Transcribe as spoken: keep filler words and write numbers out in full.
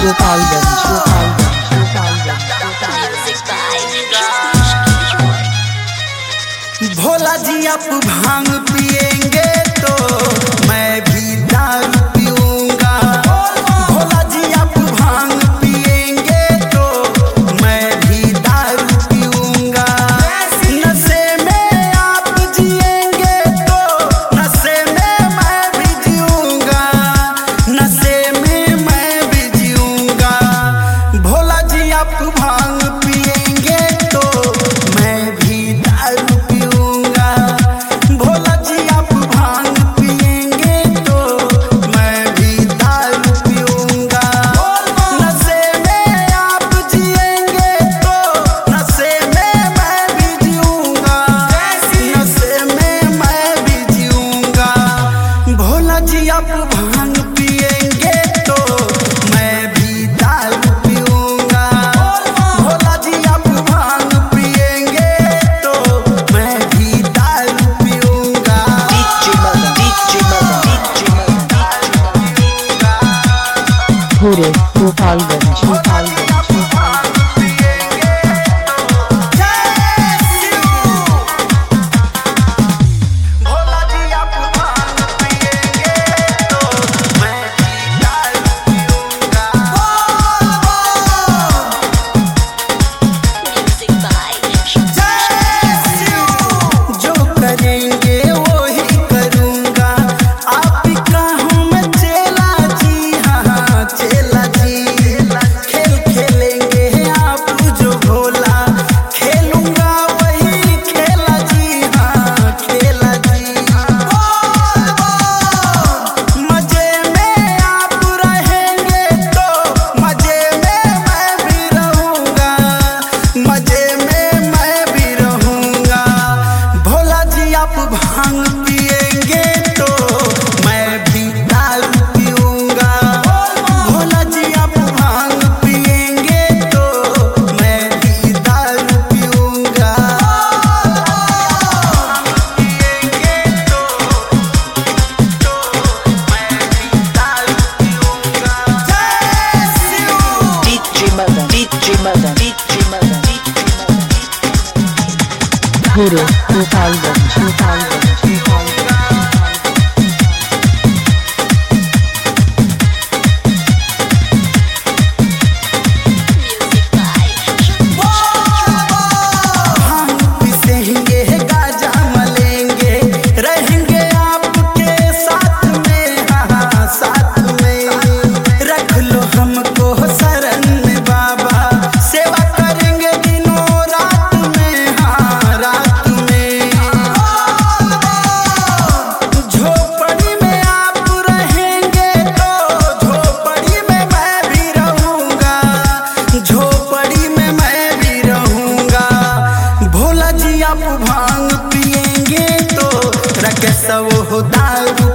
गोपालगंज भोला जी आप भांग पिएंगे तो मैं भी दारू पीऊंगा। भोला जी आप भांग पिएंगे तो मैं भी दारू पीऊंगा। नशे में आप जिएंगे तो नशे में मैं भी जीऊंगा। नशे में मैं भी जीऊंगा। भोला जी आप भांग पिएंगे तो मैं भी दारू पीऊंगा। भोला जी आप भांग पिएंगे तो मैं भी दारू पीऊंगा। नशे में आप जिएंगे तो नशे में मैं भी जीऊंगा। नशे में मैं भी जीऊंगा। भोला जी आप भांग पिएंगे तो मैं भी दारू पीऊंगा। भोला जी आप भांग पिएंगे तो मैं भी दारू पीऊंगा। पूरे गोपालगंज भोला जी आप भांग पिएंगे तो मैं भी दारू पीऊंगा। जो करेंगे वो ही करूंगा। आप का हूँ मैं चेला जी। हाँ चेला जी। खेल खेलेंगे आप जो भोला खेलूंगा वही खेला जी। हाँ खेला जी। मजे में आप रहेंगे तो मजे में मैं भी रहूंगा। मजे में मैं भी रहूंगा। भोला जी आप भांग पिएंगे तो मैं भी दारू पीऊंगा। भोला जी आप भांग पिएंगे तो मैं भी दारू पीऊंगा। पिएंगे तो मैं भी दारू पीऊंगा। पूरे गोपालगंज भांग पिसेंगे गाजा मलेंगे रहेंगे आपके साथ में। हाँ साथ में रख लो हमको शरण में बाबा। सेवा करेंगे दिनों रात में। हाँ रात में झोपड़ी में आप रहेंगे तो झोपड़ी में मैं भी रहूंगा। झोपड़ी में मैं भी रहूंगा। भोला जी आप भांग पिएंगे तो रख सो दारू